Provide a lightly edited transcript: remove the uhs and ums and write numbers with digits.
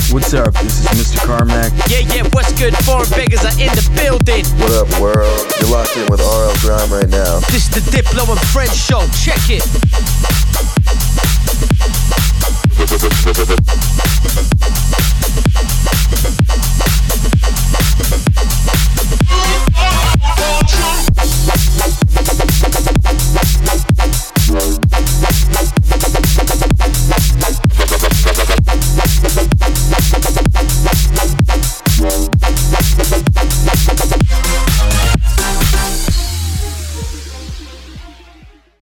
What's up? This is Mr. Carmack. Yeah, what's good? Foreign beggars are in the building. What up, world? You're locked in with RL Grime right now. This the Diplo and Friends show. Check it.